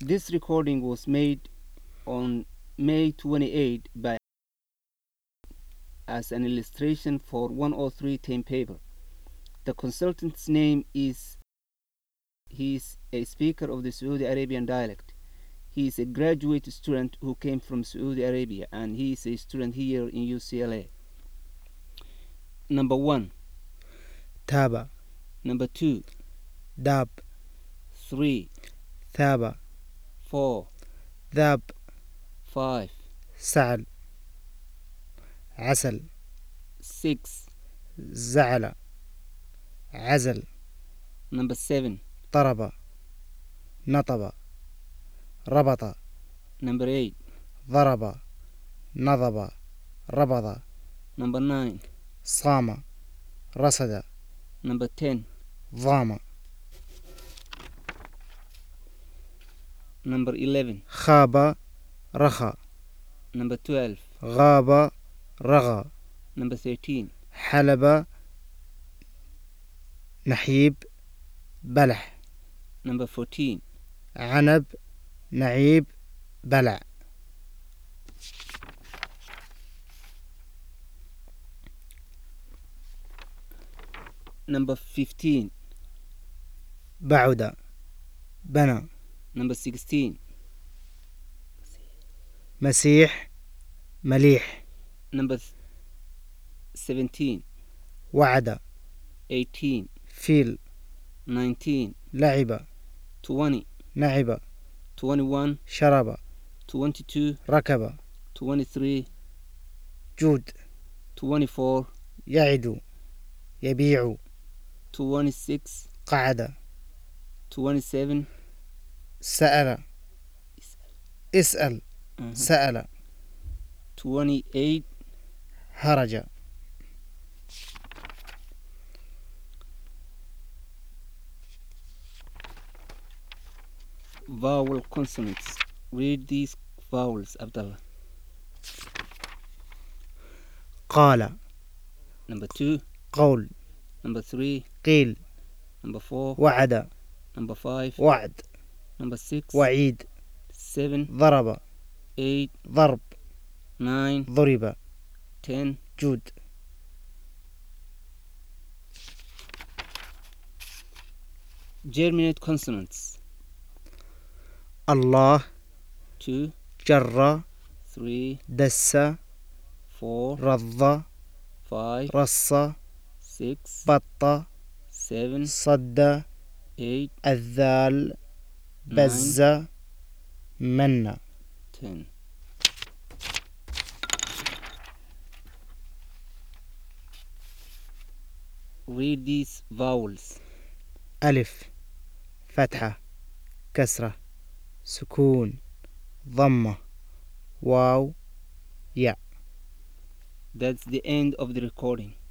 This recording was made on May 28 by as an illustration for 103 term paper. The consultant's name is he is a speaker of the Saudi Arabian dialect. He is a graduate student who came from Saudi Arabia, and he is a student here in UCLA. Number 1. تابع. Number 2. داب. 3. ثابع. 4. ذاب. 5. سعل. عسل. 6. زعل. عزل. Number 7. طرب. نطب. ربط. Number 8. ضرب. نضب. ربض. Number 9. صام. رصد. Number 10. ضام. Number 11. خاب. رخى. Number 12. غاب. رغى. Number 13. حلب. نحيب. بلح. Number 14. عنب. نعيب. بلع. Number 15. بعد. بنى. Number 16. مسيح. مليح. Number 17. وعد. 18. فيل. 19. لعب. 20. نعب. 21. شرب. 22. ركب. 23. جود. 24. يعد. يبيع. 26. قعد. 27. سأل. اسأل. سأل. 28. هرج. Vowel consonants. Read these vowels, Abdullah. قال. Number 2. قول. Number 3. قيل. Number 4. وعد. Number 5. وعد. Number 6. وعيد. 7. ضرب. 8. ضرب. 9. ضرب. 10. جود. Germinate consonants. الله. 2. جر. 3. دس. 4. رض. 5. رص. 6. بط. 7. صد. 8. الذال. بز. من. 10. Read these vowels. ألف. فتحة. كسرة. سكون. ضمة. واو. ياء. That's the end of the recording.